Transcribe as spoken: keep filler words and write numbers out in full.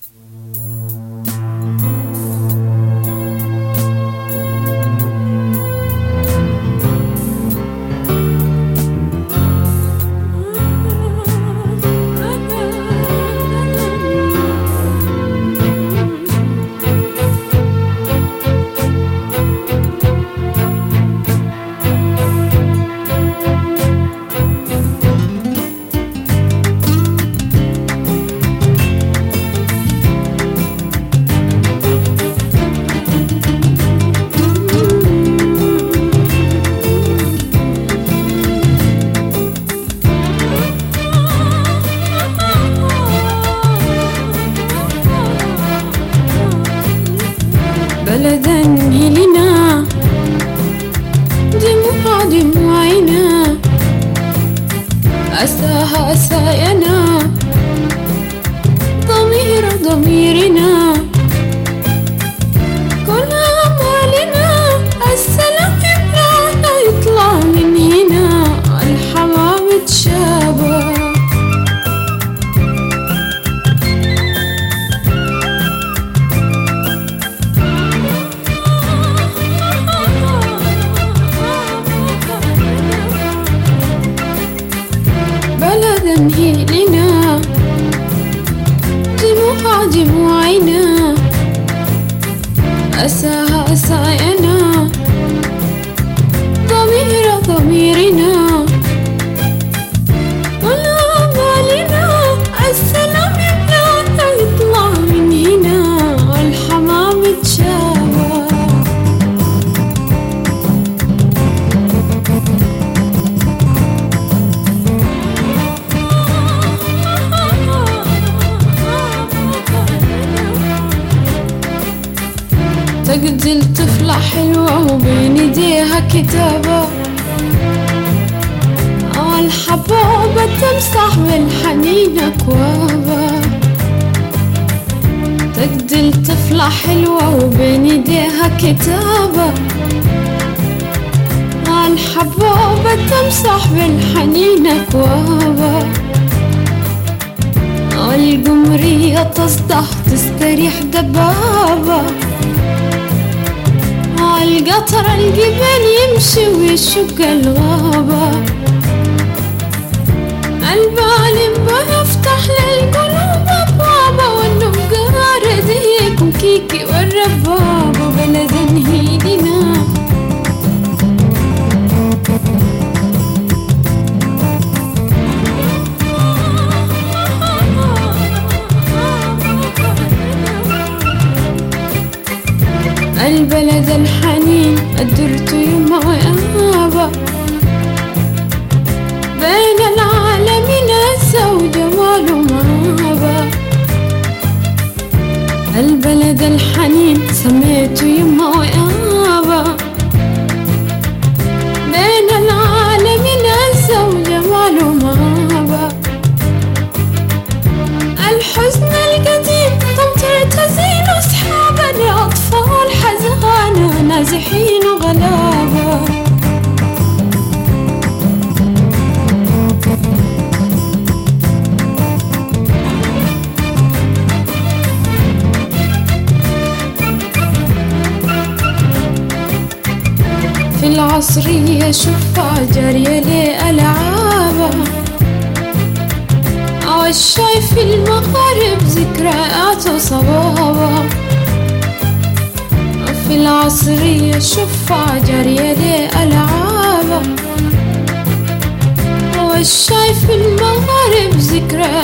بلدا هلنا دموع دموعنا أساها أساينا ضمير ضميرنا كل أموالنا السلام يبلغنا يطلع من هنا الحمام تشابه بلدا هلنا دموع دموعنا أساها أساينا ضمير ضميرنا كل أموالنا السلام يبلغنا يطلع من هنا الحمام تشابه تقتل طفلة حلوة وبين ايديها كتابة الحبوبة تمسح بالحنين أكوابة تقتل طفلة حلوة وبين ايديها كتابة الحبوبة تمسح بالحنين أكوابة القمرية تصدح تستريح دبابة القطر الجبال يمشي ويشق الغابة البالم بيفتح للقلوب أبوابة والنقار ديك وكيكي والربابة بلدا هيلنا البلد الحنين قدرت يما ويابا بين العالمين هسه وجمال ومابا البلد الحنين سميته يما ويابا بين العالمين هسه وجمال ومابا الحزن القديم تمطر تزيل أصحابا لأطفال حزانة نازحين وغلابة في العصرية شفع جارية لألعابة والشاي في المغارب ذكريات وصبابة في العصرية شفع جارية لألعابة والشاي في المغارب ذكريات